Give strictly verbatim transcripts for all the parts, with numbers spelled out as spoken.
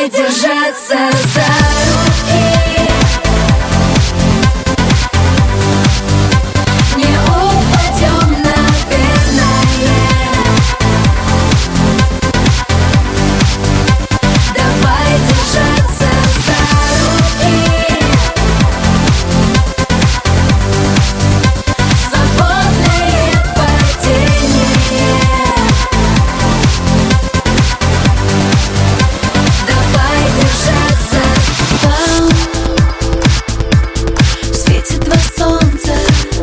Давай держаться за руки. Не упадем, наверное. Давай держаться за руки. Свободное падение. Давай держаться. Там светит два солнца.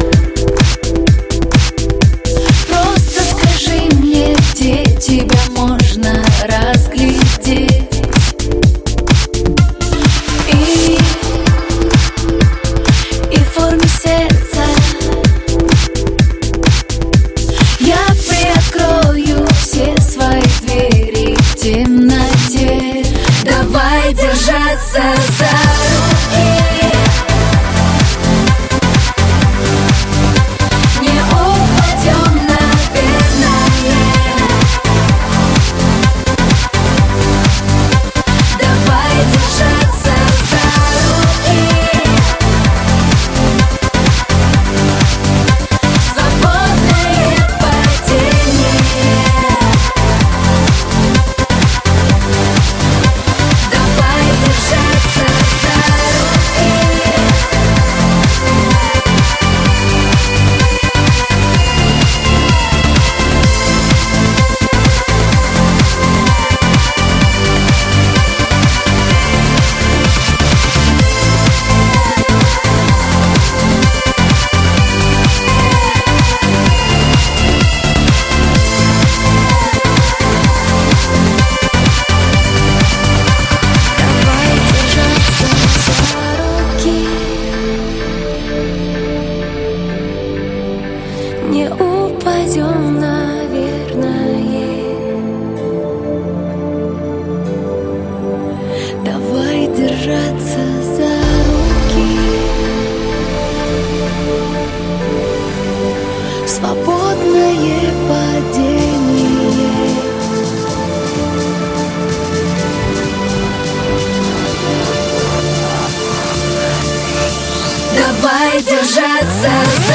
Просто скажи мне, где тебя можно разглядеть. И, и в форме сердца я приоткрою все свои двери в темноте. Давай держаться за руки. Не упадем, наверное. Давай держаться за руки. Свободное падение. Давай держаться за руки. Давай держаться за руки. Не упадем, наверное. Давай держаться за руки. Свободное падение. Давай держаться за